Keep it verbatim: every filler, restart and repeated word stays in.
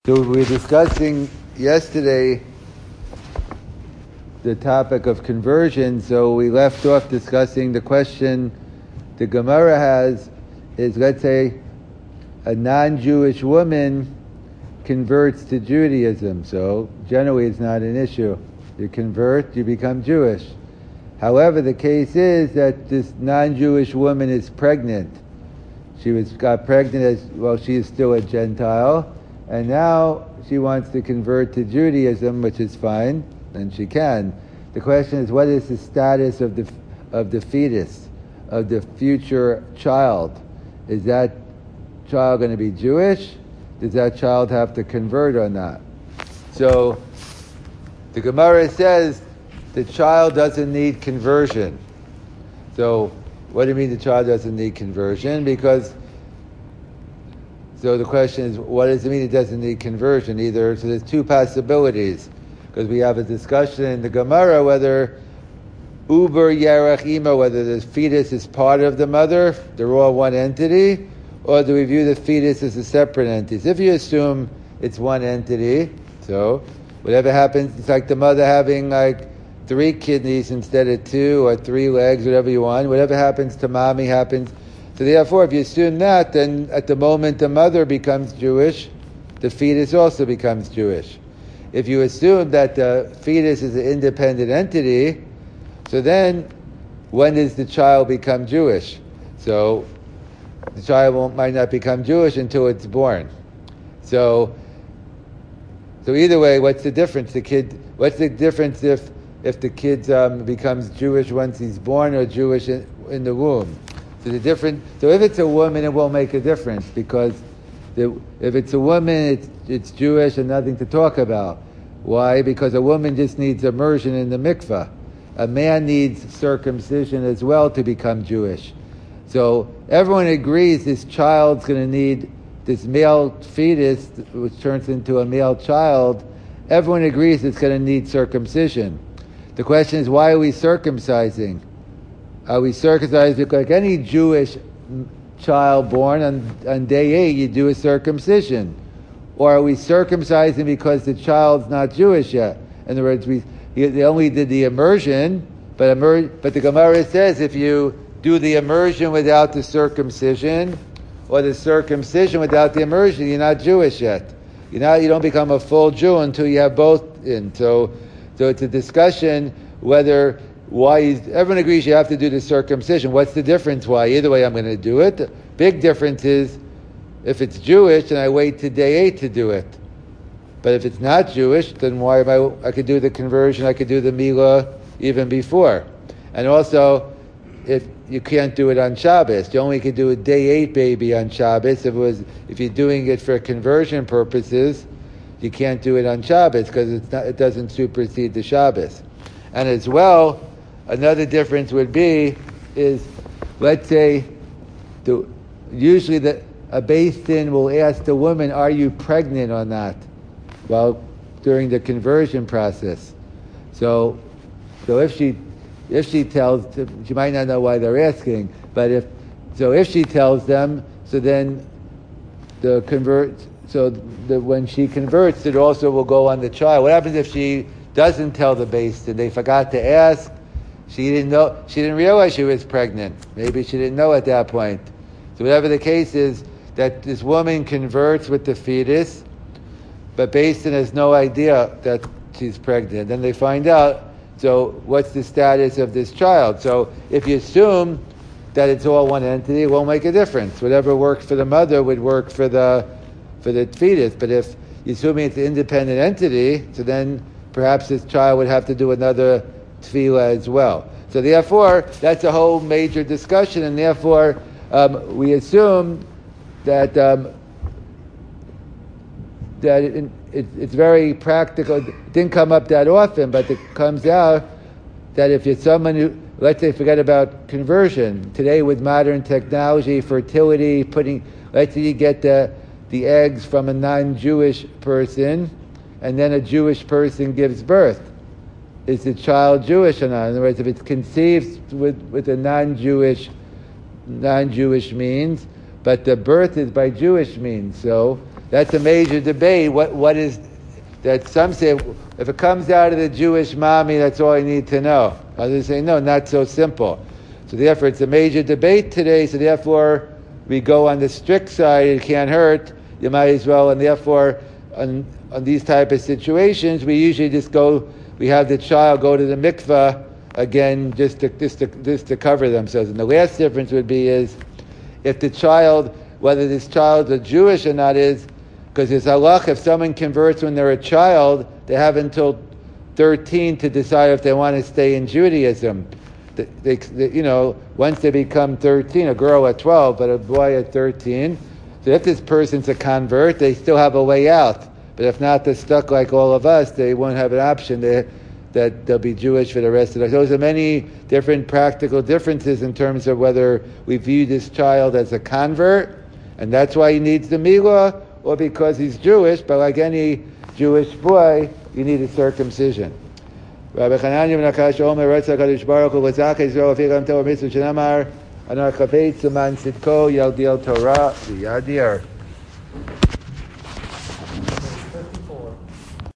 So we were discussing yesterday the topic of conversion, so we left off discussing the question the Gemara has is, let's say a non-Jewish woman converts to Judaism. So generally it's not an issue. You convert, you become Jewish. However, the case is that this non-Jewish woman is pregnant. She was got pregnant as well, she is still a Gentile. And now she wants to convert to Judaism, which is fine, and she can. The question is, what is the status of the of the fetus, of the future child? Is that child going to be Jewish? Does that child have to convert or not? So the Gemara says the child doesn't need conversion. So what do you mean the child doesn't need conversion? Because So the question is, what does it mean it doesn't need conversion either? So there's two possibilities, because we have a discussion in the Gemara whether uber yarach ima, whether the fetus is part of the mother, they're all one entity, or do we view the fetus as a separate entity? So if you assume it's one entity, so whatever happens, it's like the mother having like three kidneys instead of two, or three legs, whatever you want. Whatever happens to mommy happens. So therefore, if you assume that, then at the moment the mother becomes Jewish, the fetus also becomes Jewish. If you assume that the fetus is an independent entity, so then when does the child become Jewish? So the child won't, might not become Jewish until it's born. So, so either way, what's the difference? The kid, what's the difference if if the kid um, becomes Jewish once he's born, or Jewish in, in the womb? So the different. So if it's a woman, it won't make a difference, because the, if it's a woman, it's it's Jewish and nothing to talk about. Why? Because a woman just needs immersion in the mikveh. A man needs circumcision as well to become Jewish. So everyone agrees this child's going to need, this male fetus, which turns into a male child, everyone agrees it's going to need circumcision. The question is, why are we circumcising? Are we circumcised because, like any Jewish child born on, on day eight, you do a circumcision? Or are we circumcising because the child's not Jewish yet? In other words, we they only did the immersion, but immer, but the Gemara says if you do the immersion without the circumcision, or the circumcision without the immersion, you're not Jewish yet. You're not, you don't become a full Jew until you have both in. So, so it's a discussion whether. Why is, everyone agrees you have to do the circumcision. What's the difference? Why? Either way, I'm going to do it. The big difference is if it's Jewish, then I wait to day eight to do it. But if it's not Jewish, then why am I? I could do the conversion. I could do the milah even before. And also, if you can't do it on Shabbos, you only could do a day eight baby on Shabbos. If it was, if you're doing it for conversion purposes, you can't do it on Shabbos because it's not. It doesn't supersede the Shabbos. And as well, another difference would be is, let's say, the, usually the, a Beis Din will ask the woman, are you pregnant or not? Well, during the conversion process. So, so if she, if she tells, she might not know why they're asking, but if, so if she tells them, so then the convert, so the, when she converts, it also will go on the child. What happens if she doesn't tell the Beis Din? They forgot to ask. She didn't know. She didn't realize she was pregnant. Maybe she didn't know at that point. So whatever the case is, that this woman converts with the fetus, but Beis Din has no idea that she's pregnant. Then they find out. So what's the status of this child? So if you assume that it's all one entity, it won't make a difference. Whatever works for the mother would work for the for the fetus. But if you're assuming it's an independent entity, so then perhaps this child would have to do another tefillah as well. So therefore, that's a whole major discussion, and therefore um, we assume that um, that it, it, it's very practical. It didn't come up that often, but it comes out that if you're someone who, let's say, forget about conversion. Today with modern technology, fertility, putting, let's say you get the, the eggs from a non-Jewish person, and then a Jewish person gives birth. Is the child Jewish or not? In other words, if it's conceived with, with a non-Jewish non-Jewish means, but the birth is by Jewish means. So That's a major debate. What what is that? Some say if it comes out of the Jewish mommy, that's all you need to know. Others say no, not so simple. So therefore, it's a major debate today. So therefore, we go on the strict side. It can't hurt. You might as well. And therefore, on, on these type of situations, we usually just go. We have the child go to the mikveh again, just to just to just to cover themselves. And the last difference would be is if the child, whether this child is Jewish or not, is because it's halach. If someone converts when they're a child, they have until thirteen to decide if they want to stay in Judaism. They, they, they, you know, once they become thirteen, a girl at twelve, but a boy at thirteen. So if this person's a convert, they still have a way out. But if not, they're stuck like all of us. They won't have an option they, that they'll be Jewish for the rest of their life. Those are many different practical differences in terms of whether we view this child as a convert, and that's why he needs the milah, or because he's Jewish. But like any Jewish boy, you need a circumcision. Rabbi Chananya ben Akash Omer Ratzah Kadosh Baruch Hu V'Zach Yisrael Aficham Torah Mitzvah Shenamar Anar Chavetz Uman Sidko Yal Diel Torah V'Yadir.